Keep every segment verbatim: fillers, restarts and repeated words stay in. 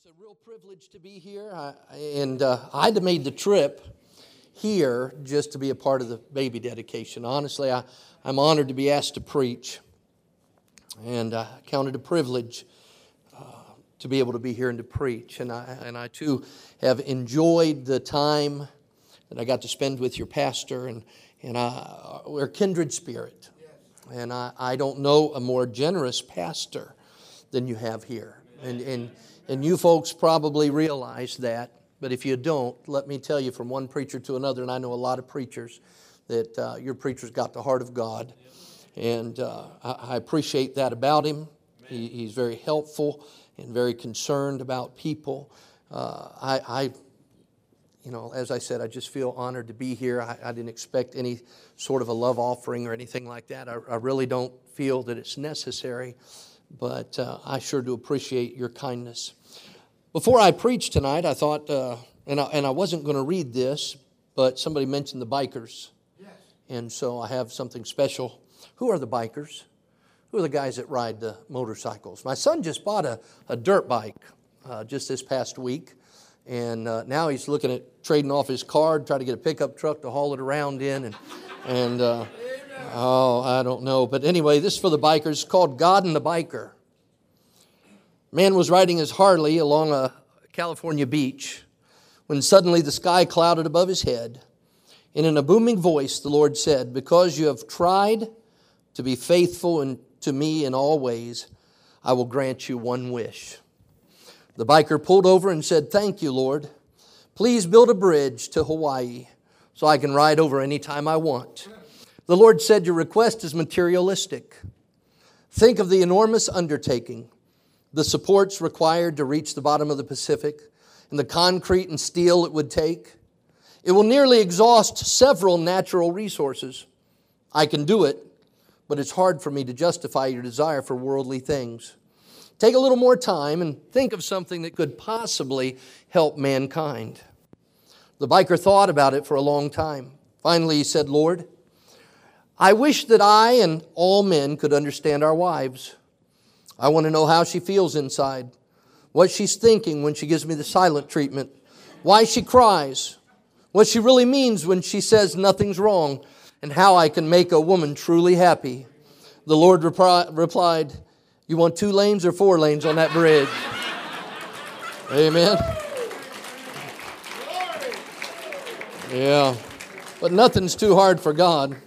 It's a real privilege to be here, I, and uh, I had made the trip here just to be a part of the baby dedication. Honestly, I, I'm honored to be asked to preach, and I count it a privilege uh, to be able to be here and to preach. And I, and I too have enjoyed the time that I got to spend with your pastor, and, and I, we're kindred spirit. And I, I don't know a more generous pastor than you have here. And, and And you folks probably realize that, but if you don't, let me tell you from one preacher to another, and I know a lot of preachers, that uh, your preacher's got the heart of God. And uh, I, I appreciate that about him. He, he's very helpful and very concerned about people. Uh, I, I, you know, as I said, I just feel honored to be here. I, I didn't expect any sort of a love offering or anything like that. I, I really don't feel that it's necessary. But uh, I sure do appreciate your kindness. Before I preach tonight, I thought, uh, and, I, and I wasn't going to read this, but somebody mentioned the bikers. Yes. And so I have something special. Who are the bikers? Who are the guys that ride the motorcycles? My son just bought a, a dirt bike uh, just this past week. And uh, now he's looking at trading off his car, trying to get a pickup truck to haul it around in. And, and uh, Oh, I don't know. But anyway, this is for the bikers. It's called God and the Biker. Man was riding his Harley along a California beach when suddenly the sky clouded above his head. And in a booming voice, the Lord said, "Because you have tried to be faithful in, to me in all ways, I will grant you one wish." The biker pulled over and said, "Thank you, Lord. Please build a bridge to Hawaii so I can ride over anytime I want." The Lord said, "Your request is materialistic. Think of the enormous undertaking, the supports required to reach the bottom of the Pacific, and the concrete and steel it would take. It will nearly exhaust several natural resources. I can do it, but it's hard for me to justify your desire for worldly things. Take a little more time and think of something that could possibly help mankind." The biker thought about it for a long time. Finally, he said, "Lord, I wish that I and all men could understand our wives. I want to know how she feels inside, what she's thinking when she gives me the silent treatment, why she cries, what she really means when she says nothing's wrong, and how I can make a woman truly happy." The Lord repri- replied, "You want two lanes or four lanes on that bridge?" Amen. Yeah, but nothing's too hard for God.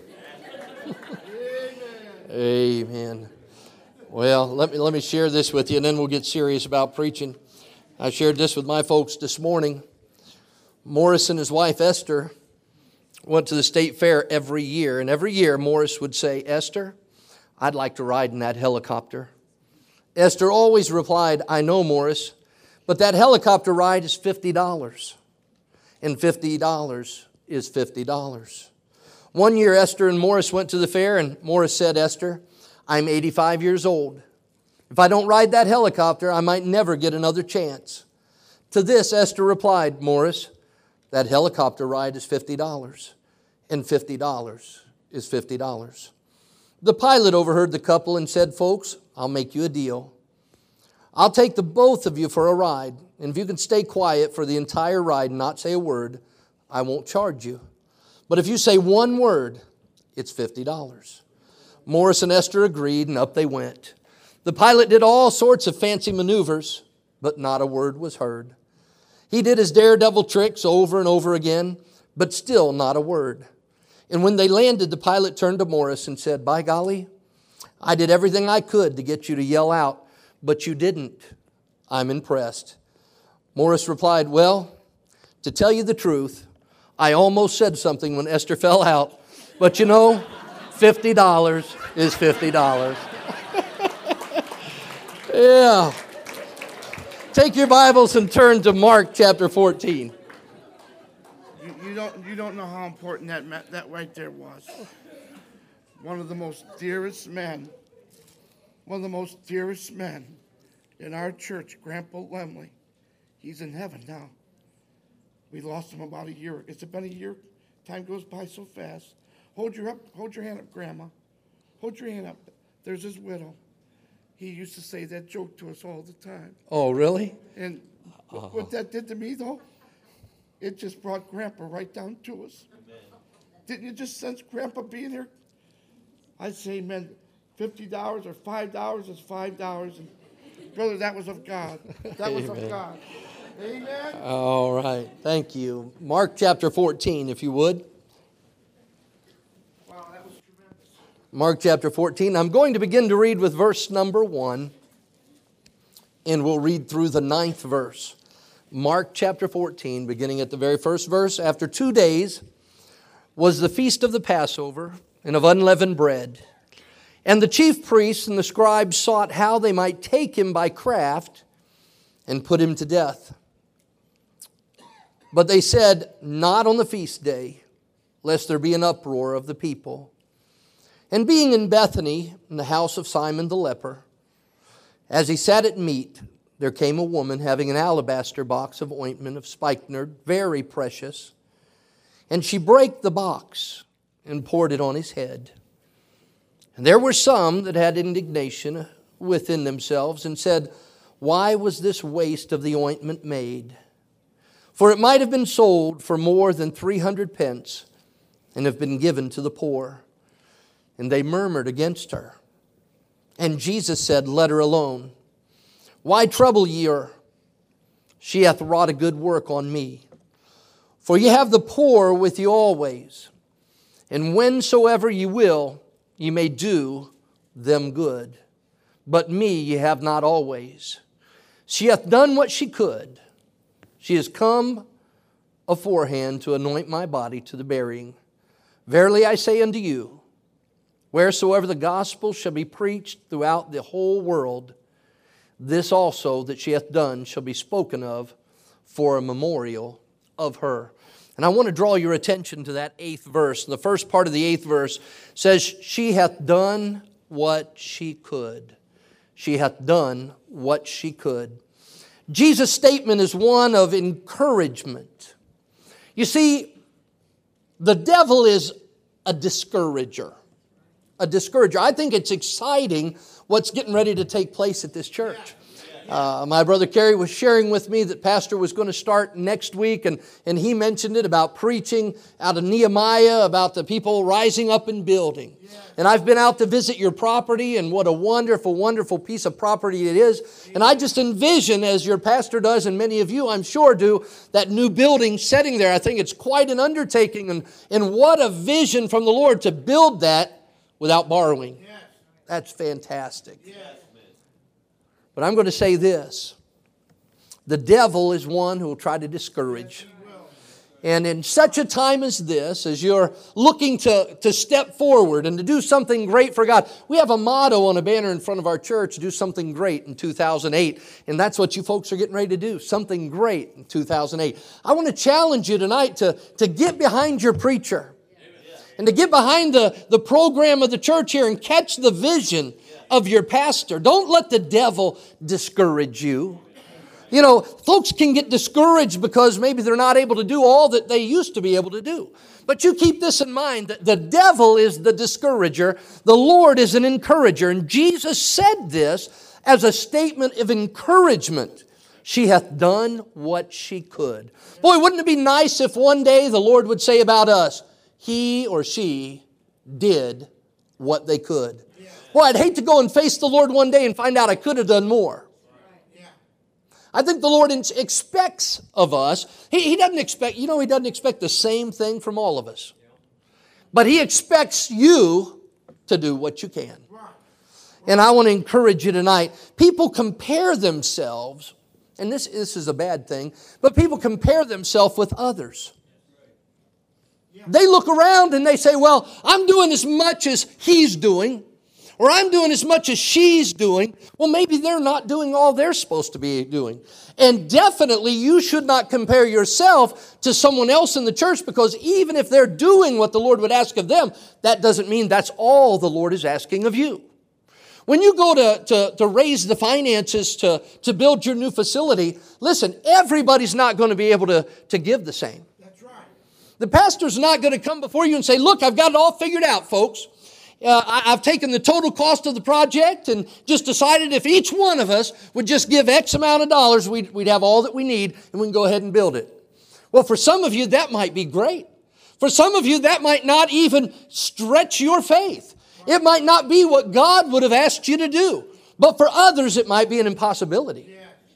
Amen. Well, let me let me share this with you, and then we'll get serious about preaching. I shared this with my folks this morning. Morris and his wife Esther went to the state fair every year, and every year Morris would say, "Esther, I'd like to ride in that helicopter." Esther always replied, "I know, Morris, but that helicopter ride is fifty dollars, and fifty dollars is fifty dollars. One year, Esther and Morris went to the fair, and Morris said, "Esther, I'm eighty-five years old. If I don't ride that helicopter, I might never get another chance." To this, Esther replied, "Morris, that helicopter ride is fifty dollars, and fifty dollars is fifty dollars. The pilot overheard the couple and said, "Folks, I'll make you a deal. I'll take the both of you for a ride, and if you can stay quiet for the entire ride and not say a word, I won't charge you. But if you say one word, it's fifty dollars. Morris and Esther agreed, and up they went. The pilot did all sorts of fancy maneuvers, but not a word was heard. He did his daredevil tricks over and over again, but still not a word. And when they landed, the pilot turned to Morris and said, "By golly, I did everything I could to get you to yell out, but you didn't. I'm impressed." Morris replied, "Well, to tell you the truth, I almost said something when Esther fell out, but you know, fifty dollars is fifty dollars. Yeah. Take your Bibles and turn to Mark chapter fourteen. You, you don't you don't know how important that that right there was. One of the most dearest men, one of the most dearest men in our church, Grandpa Lemley. He's in heaven now. We lost him about a year. It's been a year. Time goes by so fast. Hold your up. Hold your hand up, Grandma. Hold your hand up. There's his widow. He used to say that joke to us all the time. Oh, really? And Uh-huh. What that did to me, though, it just brought Grandpa right down to us. Amen. Didn't you just sense Grandpa being here? I'd say, man, fifty dollars or five dollars is five dollars. And brother, that was of God. That was of God. Amen. All right. Thank you. Mark chapter fourteen, if you would. Wow, that was tremendous. Mark chapter fourteen. I'm going to begin to read with verse number one, and we'll read through the ninth verse. Mark chapter fourteen, beginning at the very first verse. After two days was the feast of the Passover and of unleavened bread. And the chief priests and the scribes sought how they might take him by craft and put him to death. But they said, not on the feast day, lest there be an uproar of the people. And being in Bethany, in the house of Simon the leper, as he sat at meat, there came a woman having an alabaster box of ointment of spikenard, very precious. And she brake the box and poured it on his head. And there were some that had indignation within themselves and said, why was this waste of the ointment made? For it might have been sold for more than three hundred pence and have been given to the poor. And they murmured against her. And Jesus said, let her alone. Why trouble ye her? She hath wrought a good work on me. For ye have the poor with you always, and whensoever ye will, ye may do them good. But me ye have not always. She hath done what she could. She is come aforehand to anoint my body to the burying. Verily I say unto you, wheresoever the gospel shall be preached throughout the whole world, this also that she hath done shall be spoken of for a memorial of her. And I want to draw your attention to that eighth verse. The first part of the eighth verse says, she hath done what she could. She hath done what she could. Jesus' statement is one of encouragement. You see, the devil is a discourager. A discourager. I think it's exciting what's getting ready to take place at this church. Uh, my brother Kerry was sharing with me that Pastor was going to start next week, and, and he mentioned it about preaching out of Nehemiah, about the people rising up and building. And I've been out to visit your property, and what a wonderful, wonderful piece of property it is. And I just envision, as your pastor does, and many of you I'm sure do, that new building setting there. I think it's quite an undertaking, and, and what a vision from the Lord to build that without borrowing. That's fantastic. But I'm going to say this. The devil is one who will try to discourage. And in such a time as this, as you're looking to, to step forward and to do something great for God, we have a motto on a banner in front of our church, do something great in two thousand eight. And that's what you folks are getting ready to do, something great in two thousand eight. I want to challenge you tonight to, to get behind your preacher. And to get behind the, the program of the church here and catch the vision of your pastor. Don't let the devil discourage you. You know, folks can get discouraged because maybe they're not able to do all that they used to be able to do. But you keep this in mind, that the devil is the discourager. The Lord is an encourager. And Jesus said this as a statement of encouragement. She hath done what she could. Boy, wouldn't it be nice if one day the Lord would say about us, he or she did what they could. Boy, I'd hate to go and face the Lord one day and find out I could have done more. I think the Lord expects of us. He, he doesn't expect, you know, He doesn't expect the same thing from all of us. But He expects you to do what you can. And I want to encourage you tonight. People compare themselves, and this, this is a bad thing, but people compare themselves with others. They look around and they say, well, I'm doing as much as he's doing. Or I'm doing as much as she's doing. Well, maybe they're not doing all they're supposed to be doing. And definitely you should not compare yourself to someone else in the church, because even if they're doing what the Lord would ask of them, that doesn't mean that's all the Lord is asking of you. When you go to, to, to raise the finances to, to build your new facility, listen, everybody's not going to be able to, to give the same. That's right. The pastor's not going to come before you and say, look, I've got it all figured out, folks. uh, I, I've taken the total cost of the project and just decided if each one of us would just give X amount of dollars, we'd, we'd have all that we need and we can go ahead and build it. Well, for some of you, that might be great. For some of you, that might not even stretch your faith. It might not be what God would have asked you to do. But for others, it might be an impossibility.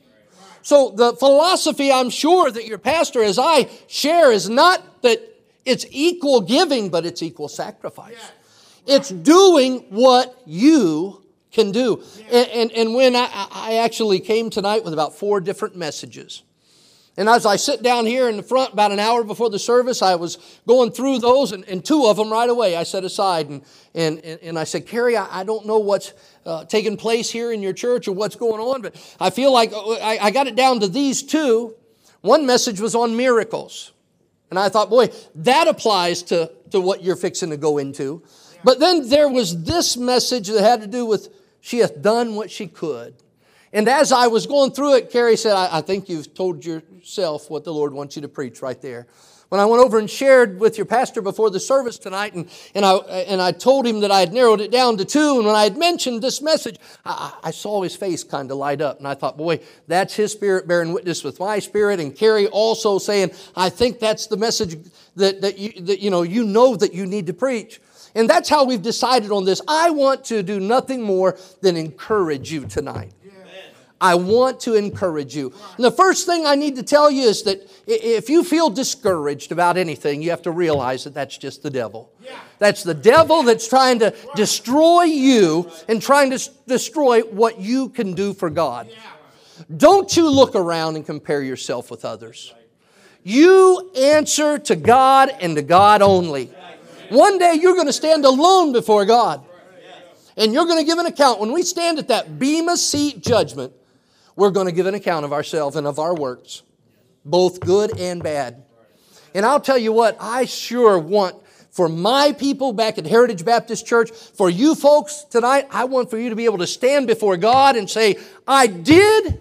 So the philosophy, I'm sure, that your pastor, as I share, is not that it's equal giving, but it's equal sacrifice. It's doing what you can do. And, and, and when I, I actually came tonight with about four different messages. And as I sit down here in the front about an hour before the service, I was going through those, and, and two of them right away I set aside. And, and, and I said, Carrie, I, I don't know what's uh, taking place here in your church or what's going on, but I feel like I, I got it down to these two. One message was on miracles. And I thought, boy, that applies to, to what you're fixing to go into. But then there was this message that had to do with she hath done what she could. And as I was going through it, Carrie said, I, I think you've told yourself what the Lord wants you to preach right there. When I went over and shared with your pastor before the service tonight, and, and, I, and I told him that I had narrowed it down to two, and when I had mentioned this message, I, I saw his face kind of light up. And I thought, boy, that's his spirit bearing witness with my spirit. And Carrie also saying, I think that's the message that, that, you, that you know, you know that you need to preach. And that's how we've decided on this. I want to do nothing more than encourage you tonight. I want to encourage you. And the first thing I need to tell you is that if you feel discouraged about anything, you have to realize that that's just the devil. That's the devil that's trying to destroy you and trying to destroy what you can do for God. Don't you look around and compare yourself with others. You answer to God and to God only. One day you're going to stand alone before God. And you're going to give an account. When we stand at that bema seat judgment, we're going to give an account of ourselves and of our works, both good and bad. And I'll tell you what, I sure want for my people back at Heritage Baptist Church, for you folks tonight, I want for you to be able to stand before God and say, I did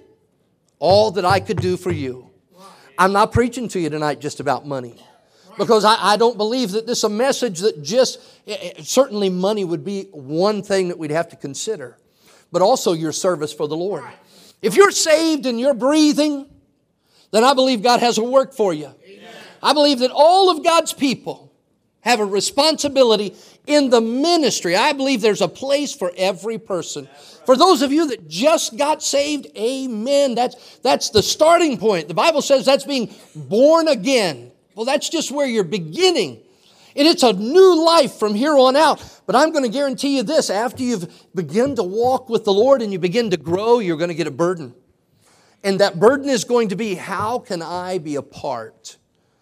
all that I could do for you. I'm not preaching to you tonight just about money. Because I, I don't believe that this is a message that just, certainly money would be one thing that we'd have to consider. But also your service for the Lord. If you're saved and you're breathing, then I believe God has a work for you. Amen. I believe that all of God's people have a responsibility in the ministry. I believe there's a place for every person. For those of you that just got saved, amen. That's, that's the starting point. The Bible says that's being born again. Well, that's just where you're beginning. And it's a new life from here on out. But I'm going to guarantee you this. After you've begun to walk with the Lord and you begin to grow, you're going to get a burden. And that burden is going to be, how can I be a part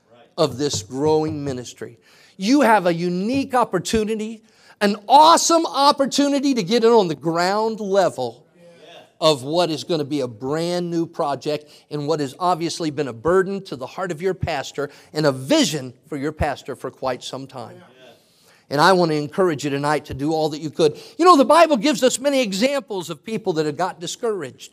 of this growing ministry? You have a unique opportunity, an awesome opportunity to get in on the ground level of what is going to be a brand new project and what has obviously been a burden to the heart of your pastor and a vision for your pastor for quite some time. And I want to encourage you tonight to do all that you could. You know, the Bible gives us many examples of people that have got discouraged.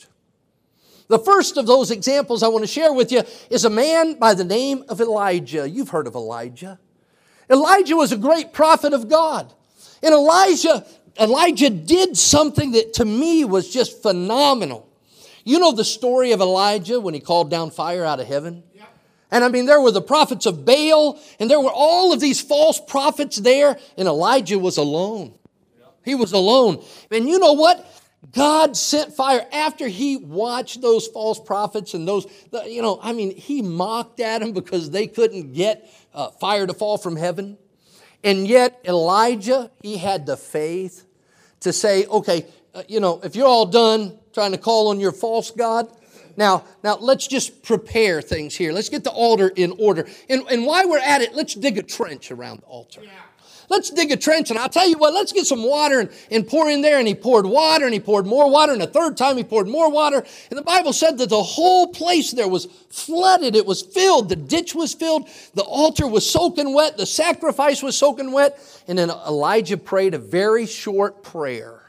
The first of those examples I want to share with you is a man by the name of Elijah. You've heard of Elijah. Elijah was a great prophet of God. And Elijah Elijah did something that to me was just phenomenal. You know the story of Elijah when he called down fire out of heaven? Yeah. And I mean, there were the prophets of Baal, and there were all of these false prophets there, and Elijah was alone. Yeah. He was alone. And you know what? God sent fire after he watched those false prophets and those, you know, I mean, he mocked at them because they couldn't get uh, fire to fall from heaven. And yet Elijah, he had the faith to say, okay, uh, you know, if you're all done trying to call on your false god, now, now let's just prepare things here. Let's get the altar in order. And, and while we're at it, let's dig a trench around the altar. Yeah. Let's dig a trench, and I'll tell you what, let's get some water and, and pour in there. And he poured water, and he poured more water, and a third time he poured more water. And the Bible said that the whole place there was flooded. It was filled. The ditch was filled. The altar was soaking wet. The sacrifice was soaking wet. And then Elijah prayed a very short prayer,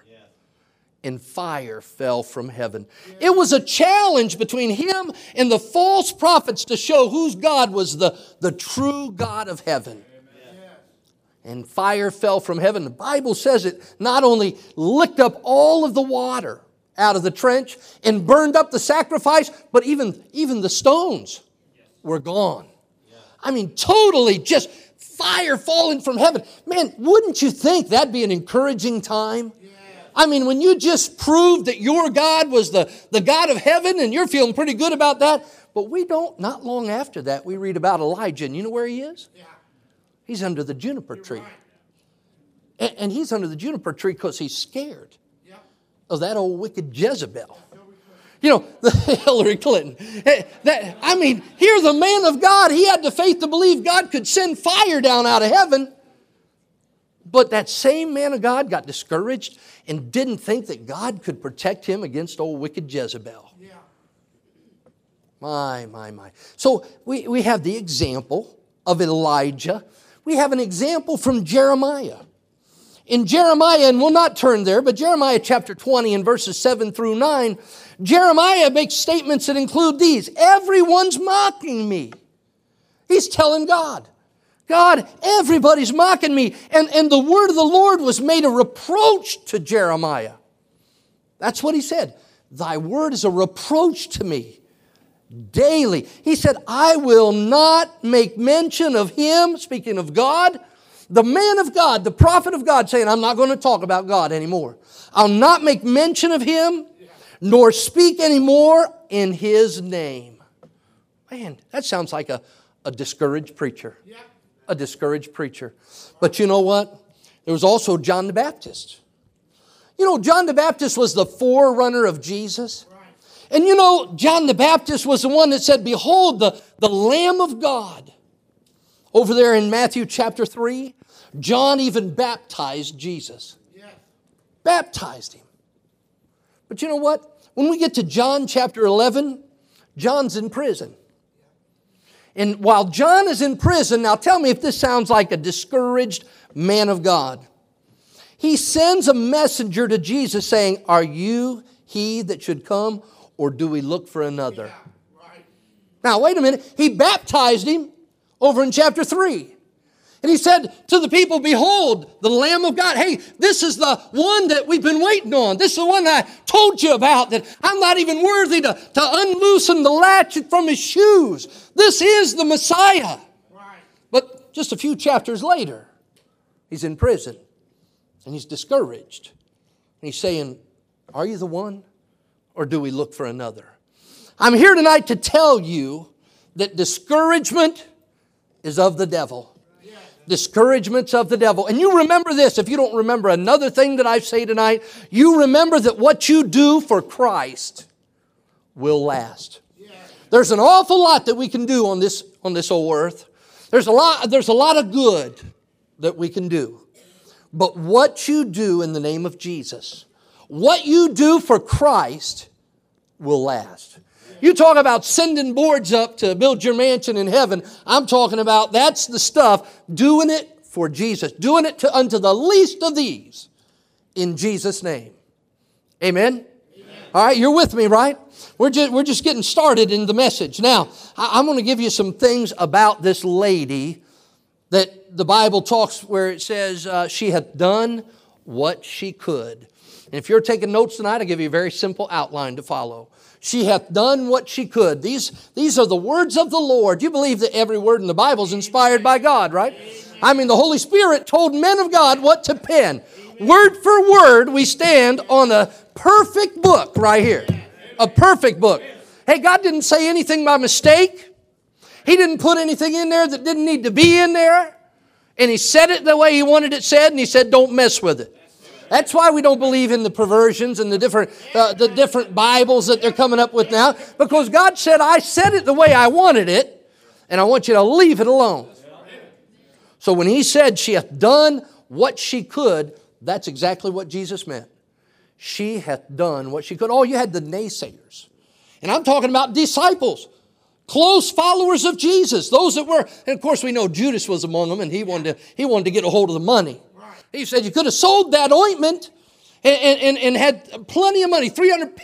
and fire fell from heaven. It was a challenge between him and the false prophets to show whose God was the, the true God of heaven. and fire fell from heaven. The Bible says it not only licked up all of the water out of the trench and burned up the sacrifice, but even, even the stones were gone. I mean, totally just fire falling from heaven. Man, wouldn't you think that'd be an encouraging time? I mean, when you just proved that your God was the, the God of heaven and you're feeling pretty good about that. But we don't, not long after that, we read about Elijah. And you know where he is? Yeah. He's under the juniper tree. Right. And, and he's under the juniper tree because he's scared yeah. of that old wicked Jezebel. You know, the Hillary Clinton. That, I mean, here's the man of God. He had the faith to believe God could send fire down out of heaven. But that same man of God got discouraged and didn't think that God could protect him against old wicked Jezebel. Yeah. My, my, my. So we, we have the example of Elijah. We have an example from Jeremiah. In Jeremiah, and we'll not turn there, but Jeremiah chapter twenty and verses seven through nine, Jeremiah makes statements that include these. Everyone's mocking me. He's telling God, God, everybody's mocking me. And, and the word of the Lord was made a reproach to Jeremiah. That's what he said. Thy word is a reproach to me daily. He said, I will not make mention of him, speaking of God, the man of God, the prophet of God, saying, I'm not going to talk about God anymore. I'll not make mention of him, nor speak anymore in his name. Man, that sounds like a, a discouraged preacher. A discouraged preacher. But you know what? There was also John the Baptist. You know, John the Baptist was the forerunner of Jesus. And you know, John the Baptist was the one that said, behold, the, the Lamb of God. Over there in Matthew chapter three, John even baptized Jesus. Yes. Baptized him. But you know what? When we get to John chapter eleven, John's in prison. And while John is in prison, now tell me if this sounds like a discouraged man of God. He sends a messenger to Jesus saying, are you he that should come, or do we look for another? Yeah, right. Now, wait a minute. He baptized him over in chapter three. And he said to the people, behold, the Lamb of God. Hey, this is the one that we've been waiting on. This is the one that I told you about, that I'm not even worthy to, to unloosen the latch from his shoes. This is the Messiah. Right. But just a few chapters later, he's in prison and he's discouraged. And he's saying, are you the one, or do we look for another? I'm here tonight to tell you that discouragement is of the devil. Discouragements of the devil. And you remember this. If you don't remember another thing that I say tonight, you remember that what you do for Christ will last. There's an awful lot that we can do on this, on this old earth. There's a lot, there's a lot of good that we can do. But what you do in the name of Jesus, what you do for Christ will last. You talk about sending boards up to build your mansion in heaven. I'm talking about that's the stuff, doing it for Jesus. Doing it to, unto the least of these in Jesus' name. Amen? Amen. All right, you're with me, right? We're just, we're just getting started in the message. Now, I, I'm going to give you some things about this lady that the Bible talks where it says uh, she hath done what she could. And if you're taking notes tonight, I'll give you a very simple outline to follow. She hath done what she could. These, these are the words of the Lord. You believe that every word in the Bible is inspired by God, right? I mean, the Holy Spirit told men of God what to pen. Word for word, we stand on a perfect book right here. A perfect book. Hey, God didn't say anything by mistake. He didn't put anything in there that didn't need to be in there. And He said it the way He wanted it said, and He said, don't mess with it. That's why we don't believe in the perversions and the different uh, the different Bibles that they're coming up with now. Because God said, I said it the way I wanted it, and I want you to leave it alone. So when He said she hath done what she could, that's exactly what Jesus meant. She hath done what she could. Oh, you had the naysayers. And I'm talking about disciples. Close followers of Jesus. Those that were, and of course we know Judas was among them, and he wanted to, he wanted to get a hold of the money. He said, you could have sold that ointment and, and, and had plenty of money, three hundred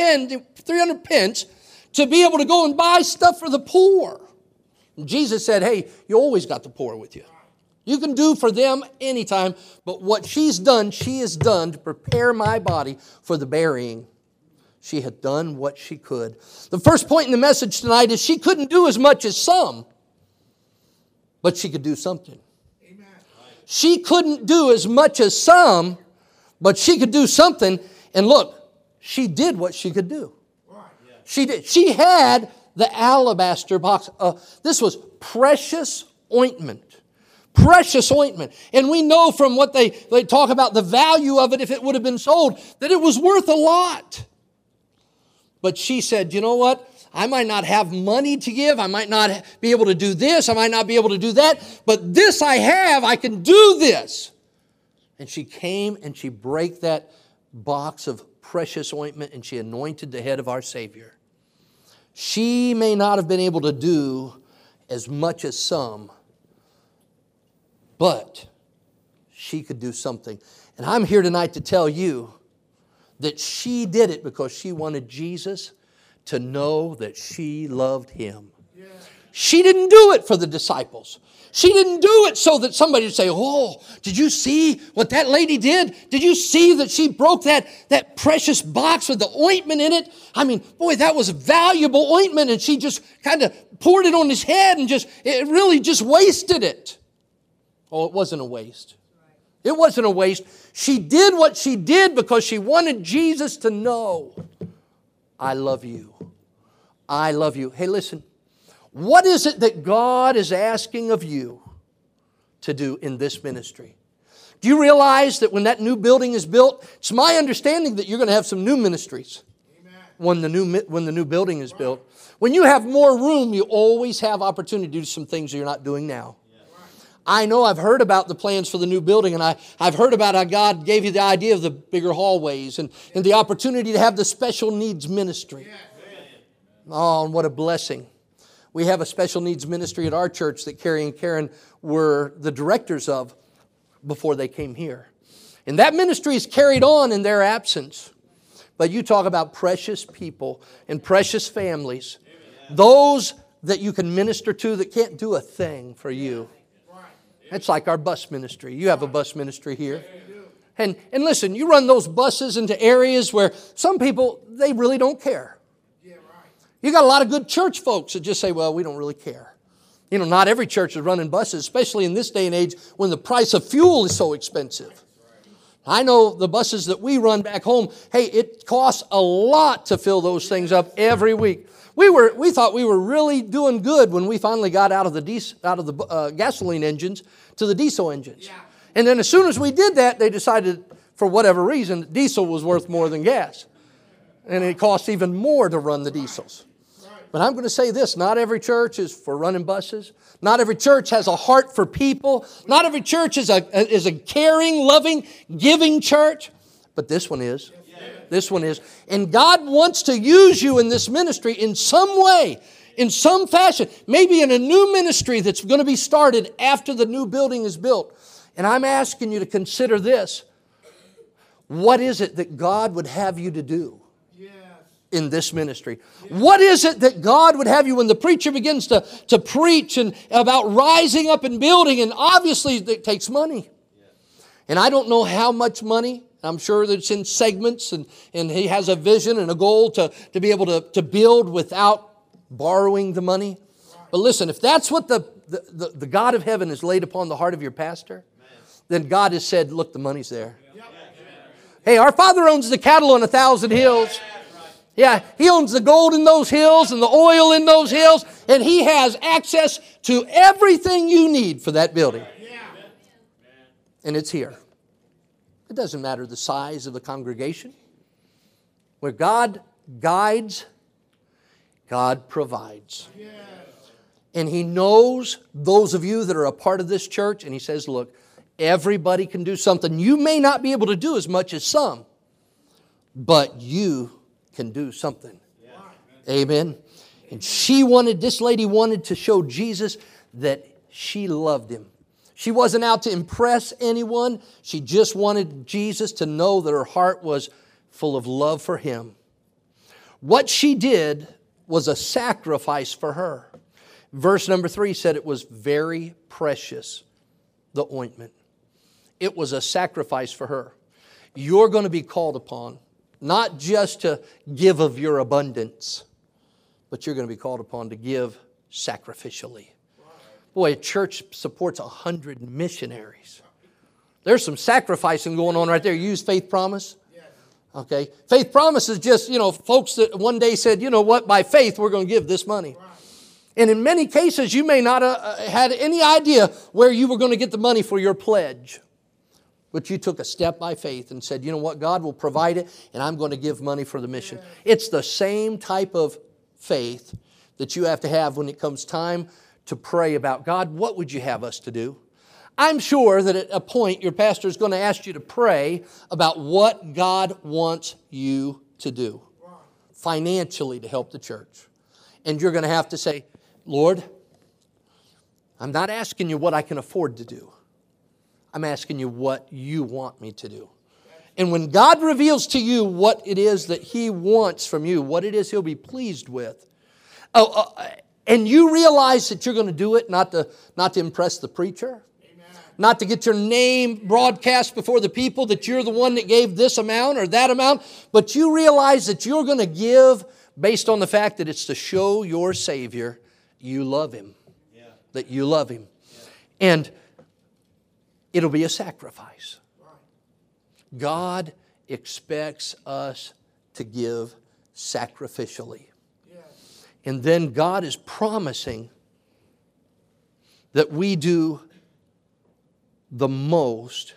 pence, to be able to go and buy stuff for the poor. And Jesus said, hey, you always got the poor with you. You can do for them anytime, but what she's done, she has done to prepare my body for the burying. She had done what she could. The first point in the message tonight is she couldn't do as much as some, but she could do something. Amen. She couldn't do as much as some, but she could do something. And look, she did what she could do. She did. She had the alabaster box. Uh, this was precious ointment. Precious ointment. And we know from what they, they talk about the value of it, if it would have been sold, that it was worth a lot. But she said, you know what? I might not have money to give. I might not be able to do this. I might not be able to do that. But this I have. I can do this. And she came and she broke that box of precious ointment and she anointed the head of our Savior. She may not have been able to do as much as some, but she could do something. And I'm here tonight to tell you that she did it because she wanted Jesus to know that she loved Him. Yeah. She didn't do it for the disciples. She didn't do it so that somebody would say, oh, did you see what that lady did? Did you see that she broke that, that precious box with the ointment in it? I mean, boy, that was valuable ointment, and she just kind of poured it on His head and just, it really just wasted it. Oh, it wasn't a waste. It wasn't a waste. She did what she did because she wanted Jesus to know, I love you. I love you. Hey, listen. What is it that God is asking of you to do in this ministry? Do you realize that when that new building is built, it's my understanding that you're going to have some new ministries when the new, when the new building is built. When you have more room, you always have opportunity to do some things that you're not doing now. I know I've heard about the plans for the new building, and I, I've heard about how God gave you the idea of the bigger hallways and, and the opportunity to have the special needs ministry. Oh, and what a blessing. We have a special needs ministry at our church that Carrie and Karen were the directors of before they came here. And that ministry is carried on in their absence. But you talk about precious people and precious families, those that you can minister to that can't do a thing for you. It's like our bus ministry. You have a bus ministry here. And, and listen, you run those buses into areas where some people, they really don't care. You got a lot of good church folks that just say, well, we don't really care. You know, not every church is running buses, especially in this day and age when the price of fuel is so expensive. I know the buses that we run back home, hey, it costs a lot to fill those things up every week. We were we thought we were really doing good when we finally got out of the diesel, out of the uh, gasoline engines to the diesel engines. Yeah. And then as soon as we did that, they decided, for whatever reason, that diesel was worth more than gas. And it costs even more to run the diesels. But I'm going to say this, not every church is for running buses. Not every church has a heart for people. Not every church is a, is a caring, loving, giving church. But this one is. This one is. And God wants to use you in this ministry in some way, in some fashion. Maybe in a new ministry that's going to be started after the new building is built. And I'm asking you to consider this. What is it that God would have you to do in this ministry? What is it that God would have you when the preacher begins to, to preach and about rising up and building? And obviously it takes money. And I don't know how much money. I'm sure that it's in segments, and, and he has a vision and a goal to, to be able to, to build without borrowing the money. But listen, if that's what the, the, the, the God of heaven has laid upon the heart of your pastor, then God has said, look, the money's there. Hey, our Father owns the cattle on a thousand hills. Yeah, He owns the gold in those hills and the oil in those hills, and He has access to everything you need for that building. And it's here. It doesn't matter the size of the congregation. Where God guides, God provides. And He knows those of you that are a part of this church, and He says, look, everybody can do something. You may not be able to do as much as some, but you can do something. Amen. And she wanted, this lady wanted to show Jesus that she loved Him. She wasn't out to impress anyone. She just wanted Jesus to know that her heart was full of love for Him. What she did was a sacrifice for her. Verse number three said it was very precious. the ointment. It was a sacrifice for her. You're going to be called upon, not just to give of your abundance, but you're going to be called upon to give sacrificially. Boy, a church supports a hundred missionaries. There's some sacrificing going on right there. You use Faith Promise? Okay. Faith Promise is just, you know, folks that one day said, you know what, by faith we're going to give this money. And in many cases, you may not have had any idea where you were going to get the money for your pledge. But you took a step by faith and said, you know what, God will provide it, and I'm going to give money for the mission. It's the same type of faith that you have to have when it comes time to pray about, God, what would you have us to do? I'm sure that at a point your pastor is going to ask you to pray about what God wants you to do financially to help the church. And you're going to have to say, Lord, I'm not asking you what I can afford to do. I'm asking you what you want me to do. And when God reveals to you what it is that He wants from you, what it is He'll be pleased with, oh, uh, and you realize that you're going to do it not to, not to impress the preacher, not to get your name broadcast before the people that you're the one that gave this amount or that amount, but you realize that you're going to give based on the fact that it's to show your Savior you love Him, yeah. that you love Him. Yeah. And it'll be a sacrifice. God expects us to give sacrificially. Yes. And then God is promising that we do the most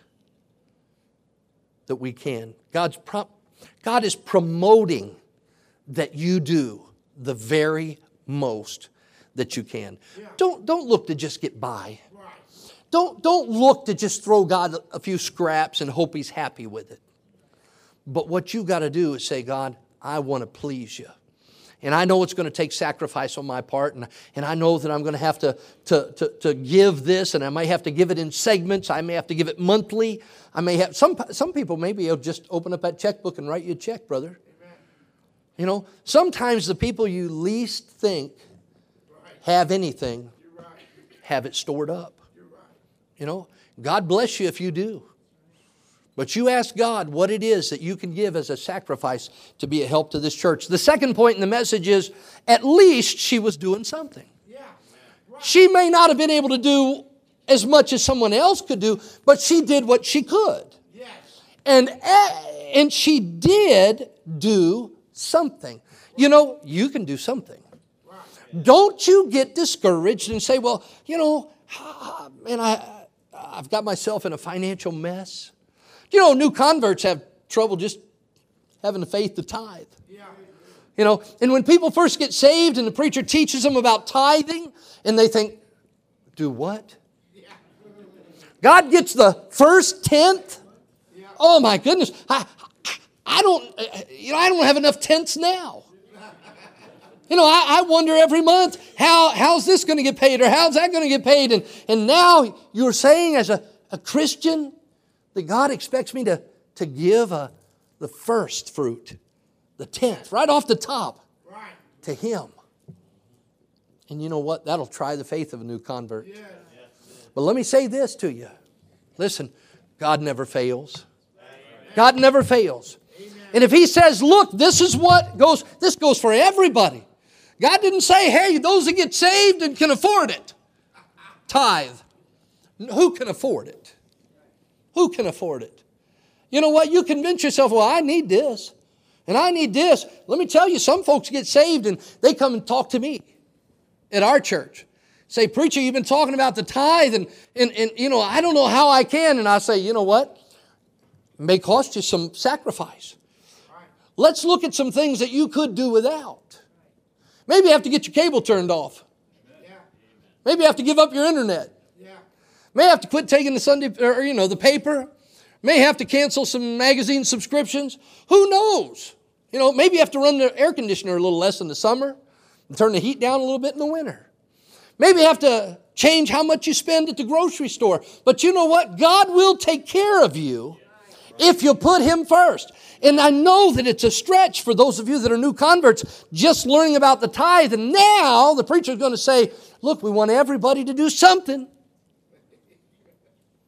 that we can. God's pro- God is promoting that you do the very most that you can. Yeah. Don't, don't look to just get by. Right. Don't, don't look to just throw God a few scraps and hope He's happy with it. But what you got to do is say, God, I want to please you. And I know it's going to take sacrifice on my part, and, and I know that I'm going to have to, to, to, to give this, and I may have to give it in segments. I may have to give it monthly. I may have some some people maybe will just open up that checkbook and write you a check, brother. Amen. You know, sometimes the people you least think have anything have it stored up. You know, God bless you if you do. But you ask God what it is that you can give as a sacrifice to be a help to this church. The second point in the message is, at least she was doing something. Yeah. Right. She may not have been able to do as much as someone else could do, but she did what she could. Yes. And, and she did do something. You know, you can do something. Right. Don't you get discouraged and say, well, you know, man, I, I've got myself in a financial mess. You know, new converts have trouble just having the faith to tithe. Yeah. You know, and when people first get saved and the preacher teaches them about tithing, and they think, do what? Yeah. God gets the first tenth? Yeah. Oh my goodness. I, I don't, you know, I don't have enough tenths now. You know, I, I wonder every month, how, how's this going to get paid or how's that going to get paid? And, and now you're saying as a, a Christian, that God expects me to, to give a, the first fruit, the tenth, right off the top, right, to Him. And you know what? That'll try the faith of a new convert. Yeah. But let me say this to you. Listen, God never fails. God never fails. Amen. And if He says, look, this is what goes, this goes for everybody. God didn't say, hey, those that get saved and can afford it, tithe. Who can afford it? Who can afford it? You know what? You convince yourself, well, I need this, and I need this. Let me tell you, some folks get saved, and they come and talk to me at our church. Say, preacher, you've been talking about the tithe, and, and, and you know, I don't know how I can. And I say, you know what? It may cost you some sacrifice. Let's look at some things that you could do without. Maybe you have to get your cable turned off. Maybe you have to give up your internet. May have to quit taking the Sunday, or you know, the paper. May have to cancel some magazine subscriptions. Who knows? You know, maybe you have to run the air conditioner a little less in the summer and turn the heat down a little bit in the winter. Maybe you have to change how much you spend at the grocery store. But you know what? God will take care of you if you put Him first. And I know that it's a stretch for those of you that are new converts just learning about the tithe. And now the preacher's going to say, look, we want everybody to do something.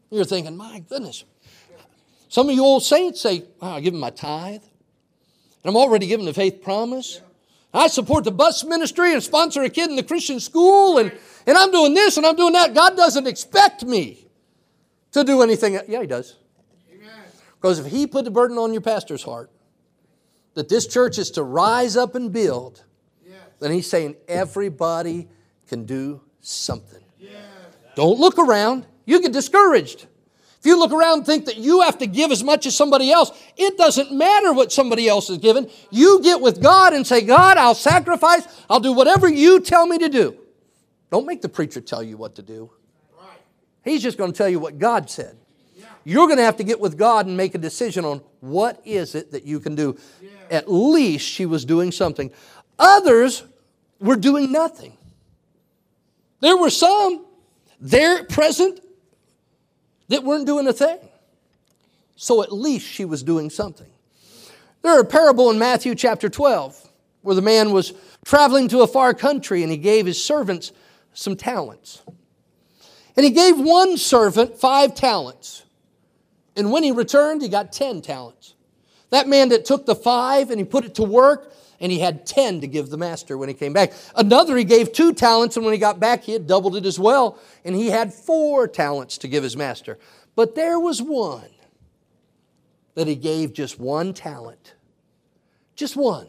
You're thinking, my goodness. Some of you old saints say, wow, I give them my tithe. And I'm already giving the faith promise. I support the bus ministry and sponsor a kid in the Christian school. And, and I'm doing this and I'm doing that. God doesn't expect me to do anything. Yeah, He does. Because if He put the burden on your pastor's heart that this church is to rise up and build, yes, then He's saying everybody can do something. Yes. Don't look around. You get discouraged. If you look around and think that you have to give as much as somebody else, it doesn't matter what somebody else is given. You get with God and say, God, I'll sacrifice. I'll do whatever you tell me to do. Don't make the preacher tell you what to do. Right. He's just going to tell you what God said. Yeah. You're going to have to get with God and make a decision on what is it that you can do. Yeah. At least she was doing something. Others were doing nothing. There were some there present that weren't doing a thing. So at least she was doing something. There's a parable in Matthew chapter twelve where the man was traveling to a far country and he gave his servants some talents. And he gave one servant five talents. And when he returned, he got ten talents. That man that took the five and he put it to work, and he had ten to give the master when he came back. Another, he gave two talents, and when he got back, he had doubled it as well. And he had four talents to give his master. But there was one that he gave just one talent. Just one.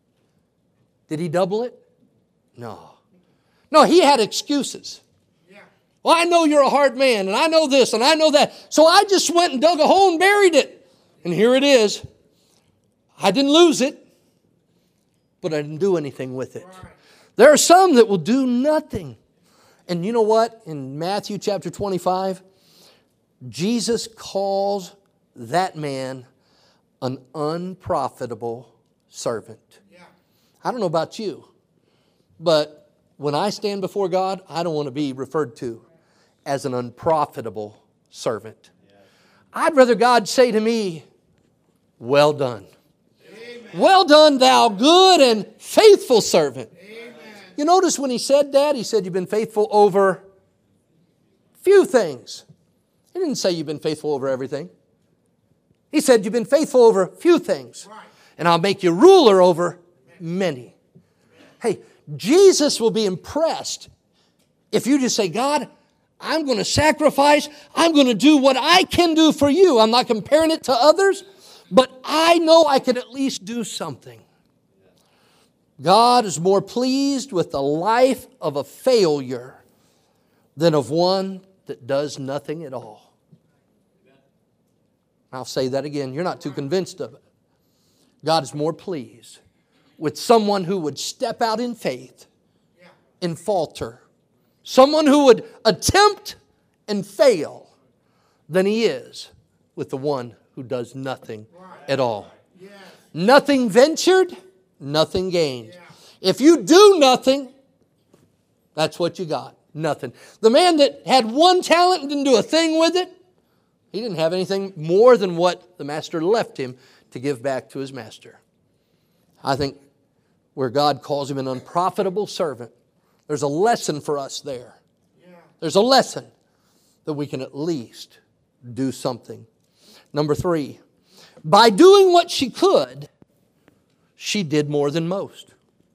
Did he double it? No. No, he had excuses. Yeah. Well, I know you're a hard man, and I know this, and I know that. So I just went and dug a hole and buried it. And here it is. I didn't lose it, but I didn't do anything with it. There are some that will do nothing. And you know what? In Matthew chapter twenty-five, Jesus calls that man an unprofitable servant. Yeah. I don't know about you, but when I stand before God, I don't want to be referred to as an unprofitable servant. Yeah. I'd rather God say to me, well done. Well done, thou good and faithful servant. Amen. You notice when he said that, he said, you've been faithful over few things. He didn't say you've been faithful over everything. He said, you've been faithful over few things. Right. And I'll make you ruler over many. Hey, Jesus will be impressed if you just say, God, I'm going to sacrifice. I'm going to do what I can do for you. I'm not comparing it to others. But I know I can at least do something. God is more pleased with the life of a failure than of one that does nothing at all. I'll say that again. You're not too convinced of it. God is more pleased with someone who would step out in faith and falter. Someone who would attempt and fail than He is with the one who does nothing at all. Yes. Nothing ventured, nothing gained. Yeah. If you do nothing, that's what you got. Nothing. The man that had one talent and didn't do a thing with it, he didn't have anything more than what the master left him to give back to his master. I think where God calls him an unprofitable servant, there's a lesson for us there. Yeah. There's a lesson that we can at least do something. Number three, by doing what she could, she did more than most.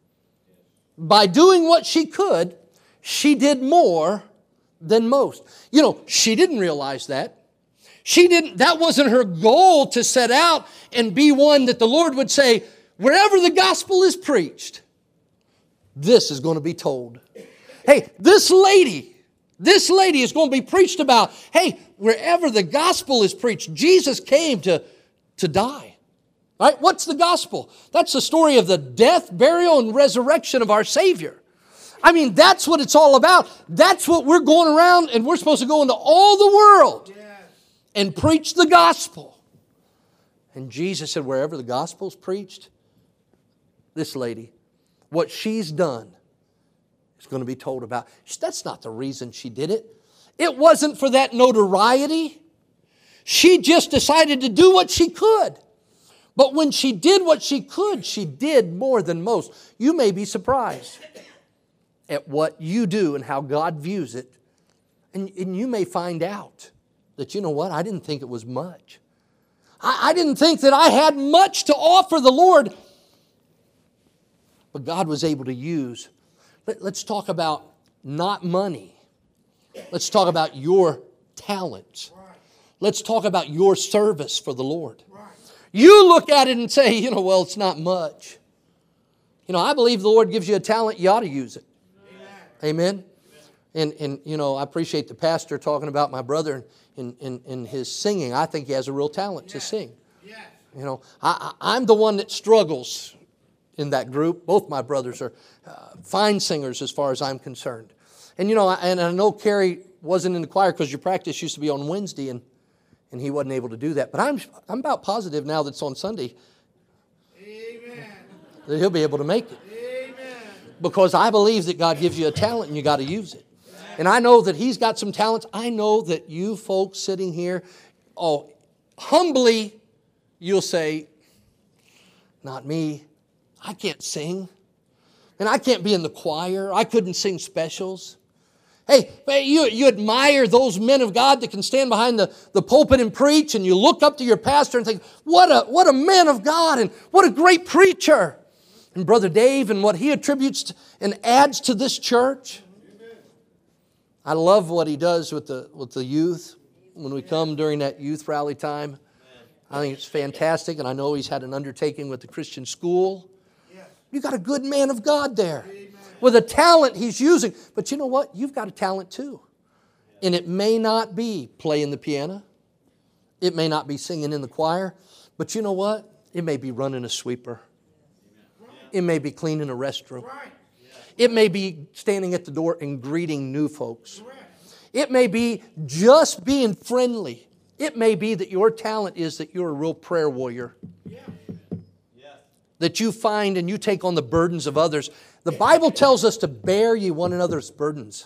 By doing what she could, she did more than most. You know, she didn't realize that. She didn't, that wasn't her goal to set out and be one that the Lord would say, wherever the gospel is preached, this is going to be told. Hey, this lady, this lady is going to be preached about. Hey, wherever the gospel is preached, Jesus came to, to die. Right? What's the gospel? That's the story of the death, burial, and resurrection of our Savior. I mean, that's what it's all about. That's what we're going around, and we're supposed to go into all the world and preach the gospel. And Jesus said, wherever the gospel's preached, this lady, what she's done is going to be told about. That's not the reason she did it. It wasn't for that notoriety. She just decided to do what she could. But when she did what she could, she did more than most. You may be surprised at what you do and how God views it. And, and you may find out that, you know what, I didn't think it was much. I, I didn't think that I had much to offer the Lord. But God was able to use. Let, let's talk about not money. Let's talk about your talents. Let's talk about your service for the Lord. You look at it and say, you know, well, it's not much. You know, I believe the Lord gives you a talent, you ought to use it. Amen. Amen? And, and, you know, I appreciate the pastor talking about my brother in, in, in his singing. I think he has a real talent yes. to sing. Yes. You know, I, I'm the one that struggles in that group. Both my brothers are uh, fine singers as far as I'm concerned. And, you know, I, and I know Kerry wasn't in the choir because your practice used to be on Wednesday, and, and he wasn't able to do that. But I'm, I'm about positive now that it's on Sunday. Amen. That he'll be able to make it. Amen. Because I believe that God gives you a talent and you got to use it. And I know that he's got some talents. I know that you folks sitting here, oh, humbly, you'll say, not me. I can't sing. And I can't be in the choir. I couldn't sing specials. Hey, you, you admire those men of God that can stand behind the, the pulpit and preach, and you look up to your pastor and think, what a, what a man of God, and what a great preacher. And Brother Dave and what he attributes to, and adds to this church. I love what he does with the, with the youth when we come during that youth rally time. I think it's fantastic, and I know he's had an undertaking with the Christian school. You got a good man of God there with a talent he's using. But you know what? You've got a talent too. And it may not be playing the piano. It may not be singing in the choir. But you know what? It may be running a sweeper. It may be cleaning a restroom. It may be standing at the door and greeting new folks. It may be just being friendly. It may be that your talent is that you're a real prayer warrior. That you find and you take on the burdens of others. The Bible tells us to bear ye one another's burdens.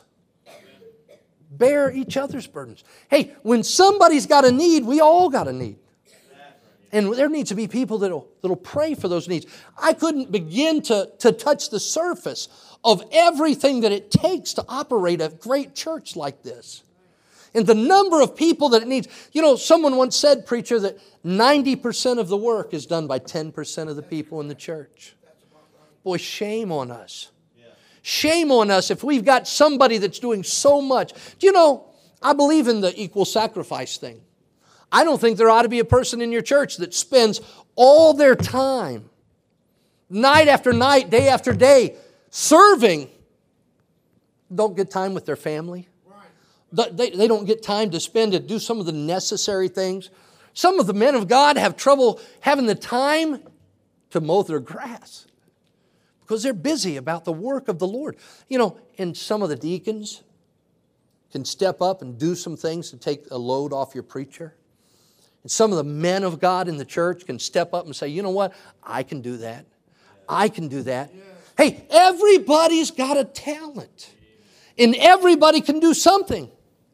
Bear each other's burdens. Hey, when somebody's got a need, we all got a need. And there needs to be people that'll, that'll pray for those needs. I couldn't begin to, to touch the surface of everything that it takes to operate a great church like this. And the number of people that it needs. You know, someone once said, preacher, that ninety percent of the work is done by ten percent of the people in the church. Boy, shame on us. Shame on us if we've got somebody that's doing so much. Do you know, I believe in the equal sacrifice thing. I don't think there ought to be a person in your church that spends all their time, night after night, day after day, serving, don't get time with their family. They, they don't get time to spend to do some of the necessary things. Some of the men of God have trouble having the time to mow their grass because they're busy about the work of the Lord. You know, and some of the deacons can step up and do some things to take a load off your preacher. And some of the men of God in the church can step up and say, you know what, I can do that. I can do that. Hey, everybody's got a talent. And everybody can do something.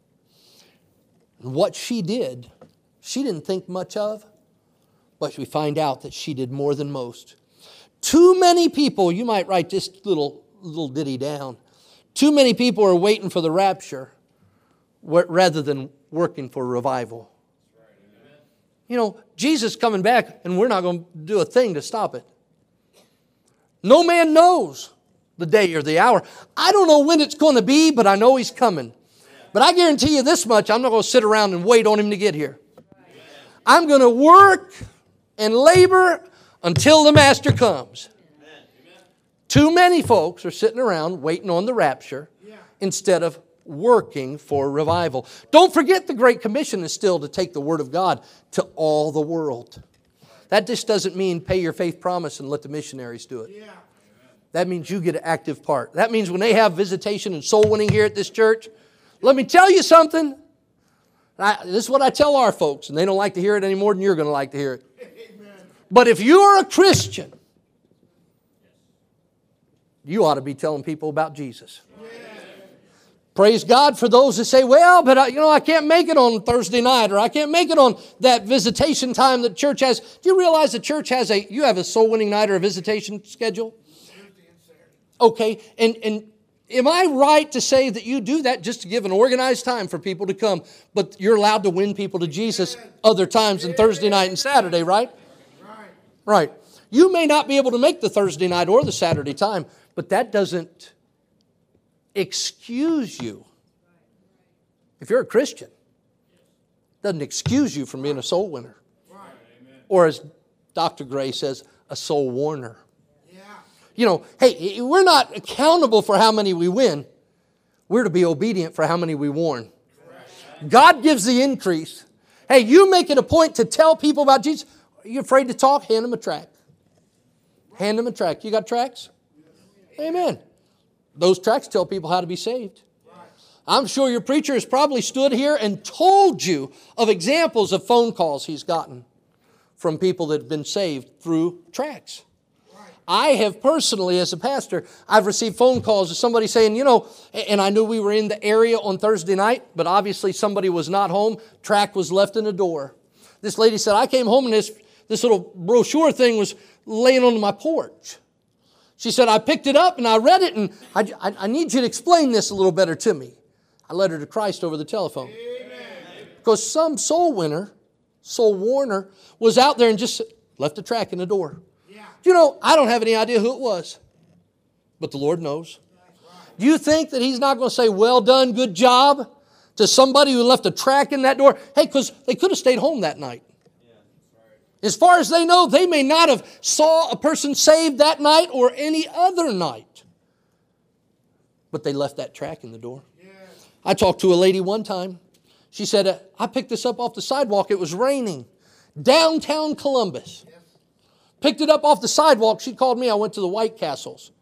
And what she did, she didn't think much of, but we find out that she did more than most. Too many people, you might write this little, little ditty down. Too many people are waiting for the rapture rather than working for revival. You know, Jesus is coming back and we're not going to do a thing to stop it. No man knows the day or the hour. I don't know when it's going to be, but I know He's coming. But I guarantee you this much, I'm not going to sit around and wait on Him to get here. I'm going to work and labor until the Master comes. Too many folks are sitting around waiting on the rapture instead of working for revival. Don't forget the Great Commission is still to take the Word of God to all the world. That just doesn't mean pay your faith promise and let the missionaries do it. That means you get an active part. That means when they have visitation and soul winning here at this church, let me tell you something. I, this is what I tell our folks, and they don't like to hear it any more than you're going to like to hear it. Amen. But if you're a Christian, you ought to be telling people about Jesus. Yes. Praise God for those that say, well, but I, you know, I can't make it on Thursday night, or I can't make it on that visitation time that church has. Do you realize the church has a, you have a soul winning night or a visitation schedule? Okay, and, and am I right to say that you do that just to give an organized time for people to come, but you're allowed to win people to Jesus other times than Thursday night and Saturday, right? Right. Right. You may not be able to make the Thursday night or the Saturday time, but that doesn't excuse you. If you're a Christian, it doesn't excuse you from being a soul winner. Right. Or as Doctor Gray says, a soul warner. Yeah. You know, hey, we're not accountable for how many we win. We're to be obedient for how many we warn. God gives the increase. Hey, you make it a point to tell people about Jesus. Are you afraid to talk? Hand them a tract. Hand them a tract. You got tracts? Amen. Those tracts tell people how to be saved. I'm sure your preacher has probably stood here and told you of examples of phone calls he's gotten from people that have been saved through tracts. I have personally, as a pastor, I've received phone calls of somebody saying, you know, and I knew we were in the area on Thursday night, but obviously somebody was not home. Tract was left in the door. This lady said, I came home and this, this little brochure thing was laying on my porch. She said, I picked it up and I read it, and I, I, I need you to explain this a little better to me. I led her to Christ over the telephone. Amen. Because some soul winner, soul warner, was out there and just left a tract in the door. Yeah. You know, I don't have any idea who it was, but the Lord knows. Right. Do you think that He's not going to say, well done, good job, to somebody who left a tract in that door? Hey, because they could have stayed home that night. Yeah, that's right. As far as they know, they may not have saw a person saved that night or any other night, but they left that tract in the door. I talked to a lady one time. She said, I picked this up off the sidewalk. It was raining. Downtown Columbus. Yes. Picked it up off the sidewalk. She called me. I went to the White Castles.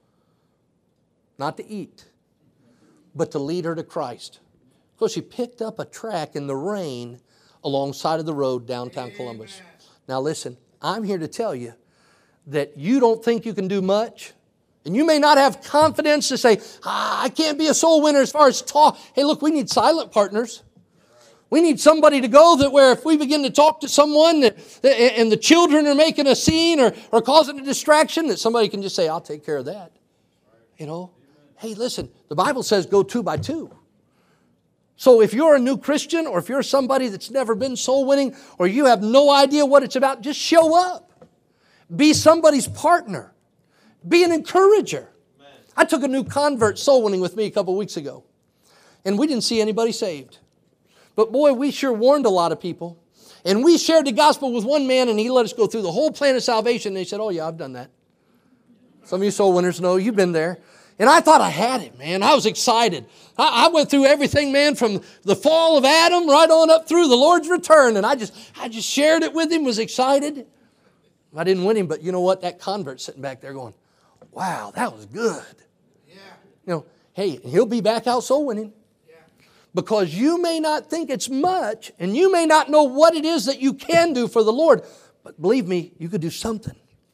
Not to eat, but to lead her to Christ. Because she picked up a tract in the rain alongside of the road downtown Amen. Columbus. Now listen, I'm here to tell you that you don't think you can do much. And you may not have confidence to say, ah, I can't be a soul winner as far as talk. Hey, look, we need silent partners. We need somebody to go that where if we begin to talk to someone that, and the children are making a scene or, or causing a distraction, that somebody can just say, I'll take care of that. You know? Hey, listen, the Bible says go two by two. So if you're a new Christian or if you're somebody that's never been soul winning or you have no idea what it's about, just show up. Be somebody's partner. Be an encourager. Amen. I took a new convert soul winning with me a couple weeks ago. And we didn't see anybody saved. But boy, we sure warned a lot of people. And we shared the gospel with one man and he let us go through the whole plan of salvation. And they said, oh yeah, I've done that. Some of you soul winners know you've been there. And I thought I had it, man. I was excited. I, I went through everything, man, from the fall of Adam right on up through the Lord's return. And I just, I just shared it with him, was excited. I didn't win him, but you know what? That convert's sitting back there going, wow, that was good. Yeah. You know, hey, he'll be back out soul winning. Yeah. Because you may not think it's much, and you may not know what it is that you can do for the Lord, but believe me, you could do something.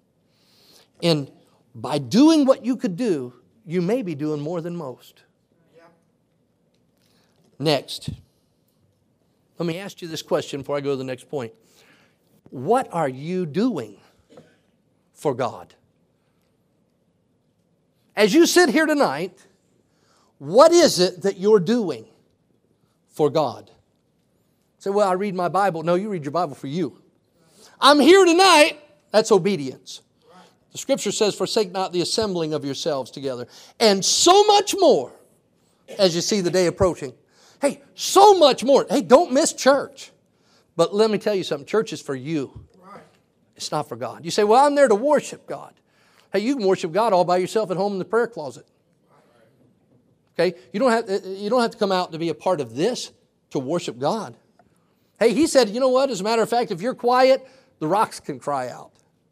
And by doing what you could do, you may be doing more than most. Yeah. Next, let me ask you this question before I go to the next point. What are you doing for God? As you sit here tonight, what is it that you're doing for God? Say, well, I read my Bible. No, you read your Bible for you. I'm here tonight. That's obedience. The Scripture says, forsake not the assembling of yourselves together. And so much more as you see the day approaching. Hey, so much more. Hey, don't miss church. But let me tell you something. Church is for you. It's not for God. You say, well, I'm there to worship God. Hey, you can worship God all by yourself at home in the prayer closet. Okay? You don't have, you don't have to come out to be a part of this to worship God. Hey, He said, you know what? As a matter of fact, if you're quiet, the rocks can cry out.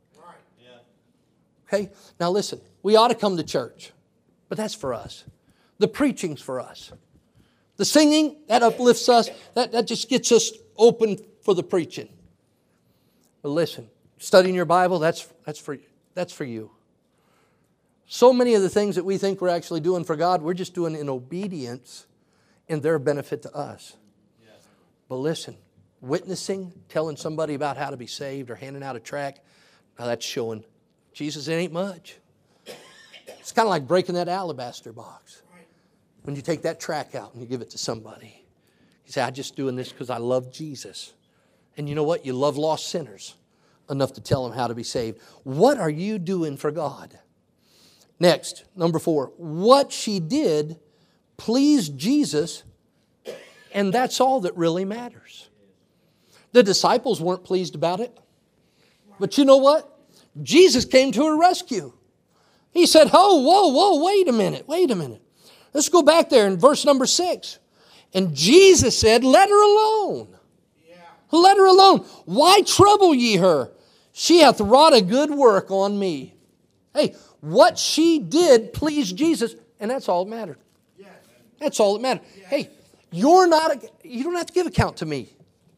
Okay? Now listen, we ought to come to church, but that's for us. The preaching's for us. The singing, that uplifts us. That, that just gets us open for the preaching. But listen, studying your Bible, that's, that's, for, that's for you. So many of the things that we think we're actually doing for God, we're just doing in obedience and their benefit to us. Yeah. But listen, witnessing, telling somebody about how to be saved or handing out a tract, now that's showing Jesus, it ain't much. It's kind of like breaking that alabaster box. when you take that tract out and you give it to somebody. You say, I'm just doing this because I love Jesus. And you know what? You love lost sinners enough to tell them how to be saved. What are you doing for God? Next, number four, what she did pleased Jesus, and that's all that really matters. The disciples weren't pleased about it. But you know what? Jesus came to her rescue. He said, oh, whoa, whoa, wait a minute, wait a minute. Let's go back there in verse number six. And Jesus said, let her alone. Yeah. Let her alone. Why trouble ye her? She hath wrought a good work on me. Hey, what she did pleased Jesus, and that's all that mattered. Yes. That's all that mattered. Yes. Hey, you're not, a, you don't have to give account to me.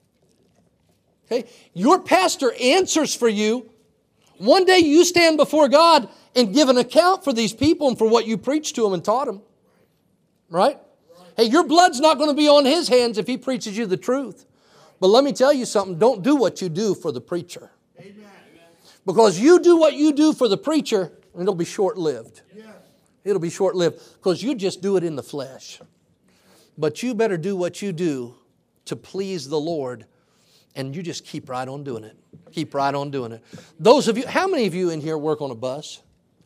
Okay? Your pastor answers for you. One day you stand before God and give an account for these people and for what you preached to them and taught them. Right? Hey, your blood's not going to be on his hands if he preaches you the truth. But let me tell you something. Don't do what you do for the preacher. Amen. Because you do what you do for the preacher, and it'll be short-lived. Yes. It'll be short-lived because you just do it in the flesh. But you better do what you do to please the Lord, and you just keep right on doing it. Keep right on doing it. Those of you, how many of you in here work on a bus?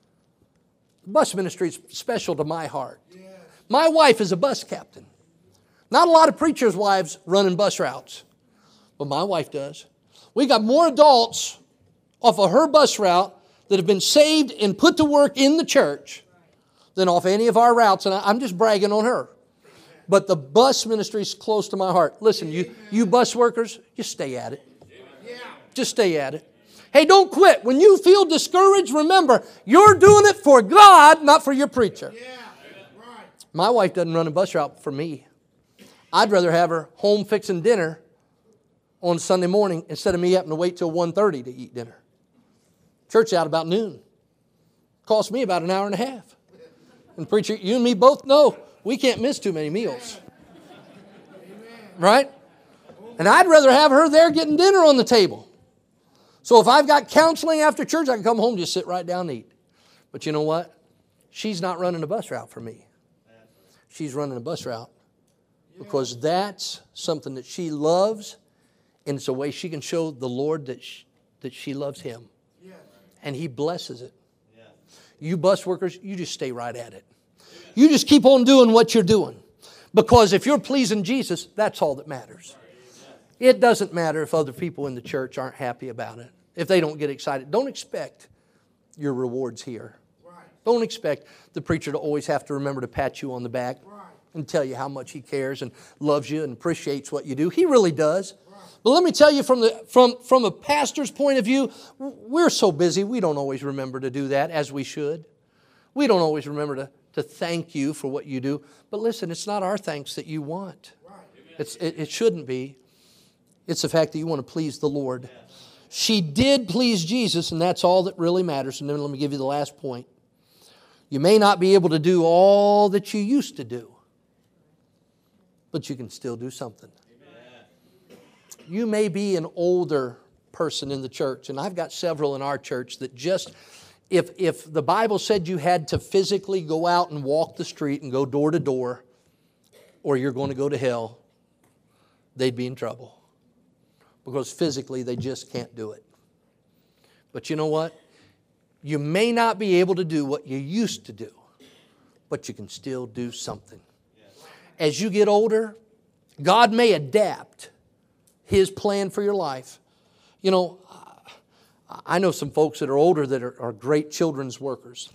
Bus ministry is special to my heart. Yes. My wife is a bus captain. Not a lot of preachers' wives running bus routes, but my wife does. We got more adults off of her bus route that have been saved and put to work in the church than off any of our routes, and I'm just bragging on her. But the bus ministry is close to my heart. Listen, you, you bus workers, just stay at it. Just stay at it. Hey, don't quit. When you feel discouraged, remember, you're doing it for God, not for your preacher. My wife doesn't run a bus route for me. I'd rather have her home fixing dinner on Sunday morning instead of me having to wait till one thirty to eat dinner. Church out about noon. Cost me about an hour and a half. And preacher, you and me both know we can't miss too many meals. Right? And I'd rather have her there getting dinner on the table. So if I've got counseling after church, I can come home and just sit right down and eat. But you know what? She's not running a bus route for me. She's running a bus route because that's something that she loves, and it's a way she can show the Lord that she, that she loves Him. And He blesses it. You bus workers, you just stay right at it. You just keep on doing what you're doing. Because if you're pleasing Jesus, that's all that matters. It doesn't matter if other people in the church aren't happy about it. If they don't get excited. Don't expect your rewards here. Don't expect the preacher to always have to remember to pat you on the back and tell you how much he cares and loves you and appreciates what you do. He really does. But let me tell you from the from, from a pastor's point of view, we're so busy we don't always remember to do that as we should. We don't always remember to, to thank you for what you do. But listen, it's not our thanks that you want. It's, it, it shouldn't be. It's the fact that you want to please the Lord. She did please Jesus, and that's all that really matters. And then let me give you the last point. You may not be able to do all that you used to do, but you can still do something. Amen. You may be an older person in the church, and I've got several in our church that just, if, if the Bible said you had to physically go out and walk the street and go door to door, or you're going to go to hell, they'd be in trouble. Because physically they just can't do it. But you know what? You may not be able to do what you used to do, but you can still do something. As you get older, God may adapt His plan for your life. You know, I know some folks that are older that are, are great children's workers.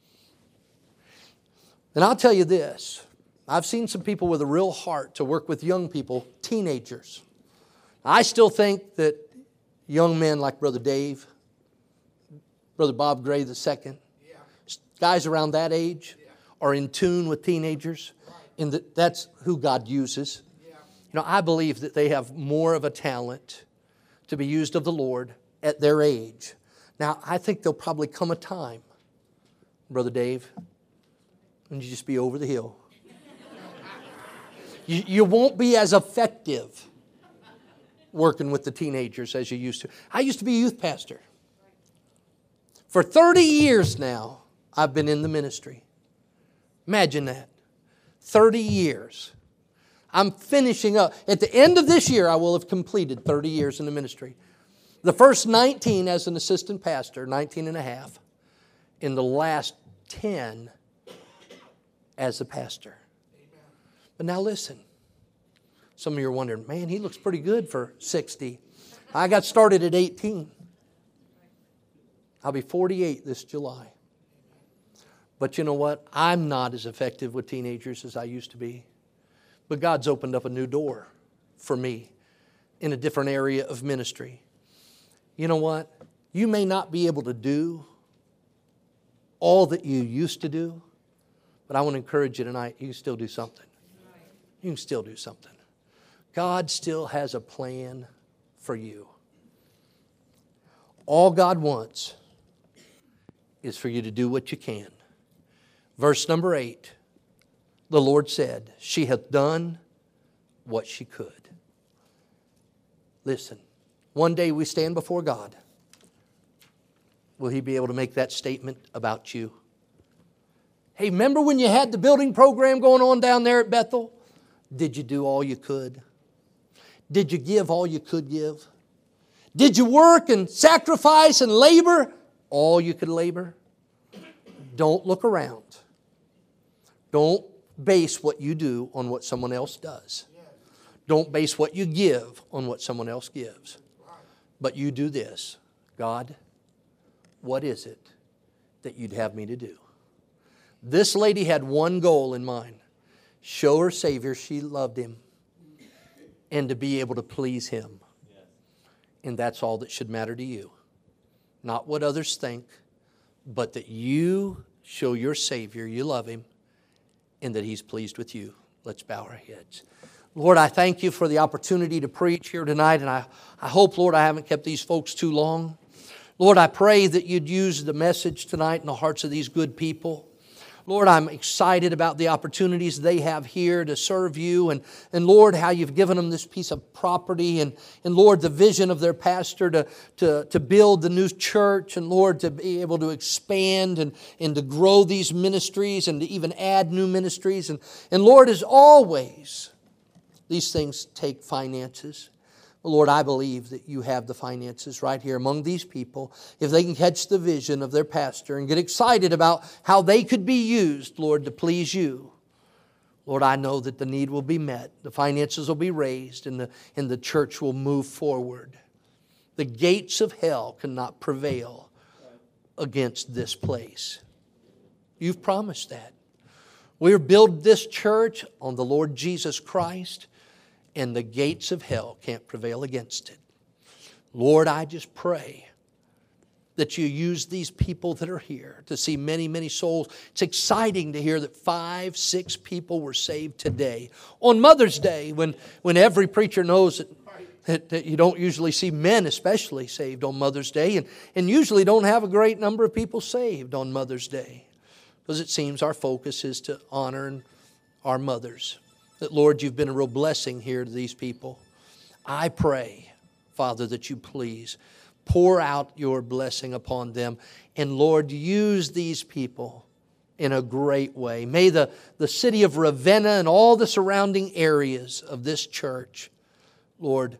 And I'll tell you this, I've seen some people with a real heart to work with young people, teenagers. I still think that young men like Brother Dave, Brother Bob Gray the second, yeah. guys around that age yeah. are in tune with teenagers, right. and that that's who God uses. Yeah. You know, I believe that they have more of a talent to be used of the Lord at their age. Now, I think there'll probably come a time, Brother Dave, when you just be over the hill. you, you won't be as effective working with the teenagers as you used to. I used to be a youth pastor. For thirty years now, I've been in the ministry. Imagine that. thirty years. I'm finishing up. At the end of this year, I will have completed thirty years in the ministry. The first nineteen as an assistant pastor, nineteen and a half. In the last ten as a pastor. But now listen. Some of you are wondering, man, he looks pretty good for sixty. I got started at eighteen. I'll be forty-eight this July. But you know what? I'm not as effective with teenagers as I used to be. But God's opened up a new door for me in a different area of ministry. You know what? You may not be able to do all that you used to do, but I want to encourage you tonight, you can still do something. You can still do something. God still has a plan for you. All God wants is for you to do what you can. Verse number eight, the Lord said, she hath done what she could. Listen, one day we stand before God. Will He be able to make that statement about you? Hey, remember when you had the building program going on down there at Bethel? Did you do all you could? Did you give all you could give? Did you work and sacrifice and labor all you could labor? Don't look around. Don't base what you do on what someone else does. Don't base what you give on what someone else gives. But you do this. God, what is it that you'd have me to do? This lady had one goal in mind. Show her Savior she loved Him and to be able to please Him. And that's all that should matter to you. Not what others think, but that you show your Savior you love Him and that He's pleased with you. Let's bow our heads. Lord, I thank You for the opportunity to preach here tonight, and I, I hope, Lord, I haven't kept these folks too long. Lord, I pray that You'd use the message tonight in the hearts of these good people. Lord, I'm excited about the opportunities they have here to serve You. And, and Lord, how You've given them this piece of property. And, and Lord, the vision of their pastor to, to, to build the new church. And Lord, to be able to expand and, and to grow these ministries and to even add new ministries. And, and Lord, as always, these things take finances. Well, Lord, I believe that You have the finances right here among these people. If they can catch the vision of their pastor and get excited about how they could be used, Lord, to please You. Lord, I know that the need will be met. The finances will be raised and the, and the church will move forward. The gates of hell cannot prevail against this place. You've promised that. We're building this church on the Lord Jesus Christ, and the gates of hell can't prevail against it. Lord, I just pray that You use these people that are here to see many, many souls. It's exciting to hear that five, six people were saved today. On Mother's Day, when, when every preacher knows that, that, that you don't usually see men especially saved on Mother's Day, and, and usually don't have a great number of people saved on Mother's Day, because it seems our focus is to honor our mothers. That, Lord, You've been a real blessing here to these people. I pray, Father, that You please pour out Your blessing upon them. And, Lord, use these people in a great way. May the, the city of Ravenna and all the surrounding areas of this church, Lord,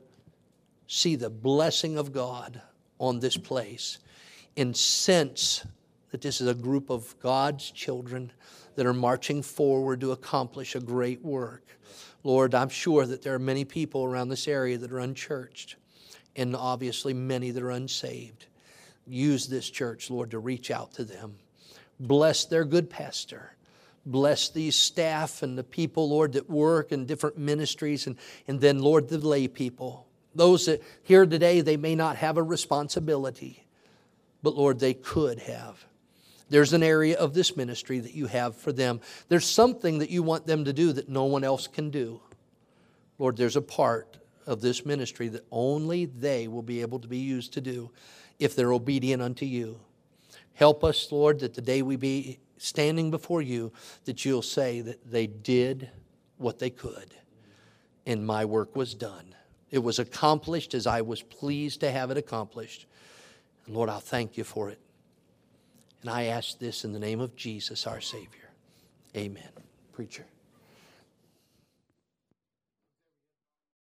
see the blessing of God on this place and sense that this is a group of God's children that are marching forward to accomplish a great work. Lord, I'm sure that there are many people around this area that are unchurched, and obviously many that are unsaved. Use this church, Lord, to reach out to them. Bless their good pastor. Bless these staff and the people, Lord, that work in different ministries, and, and then, Lord, the lay people. Those that here today, they may not have a responsibility, but, Lord, they could have. There's an area of this ministry that You have for them. There's something that You want them to do that no one else can do. Lord, there's a part of this ministry that only they will be able to be used to do if they're obedient unto You. Help us, Lord, that the day we be standing before You, that You'll say that they did what they could and my work was done. It was accomplished as I was pleased to have it accomplished. And Lord, I'll thank You for it. And I ask this in the name of Jesus, our Savior. Amen. Preacher.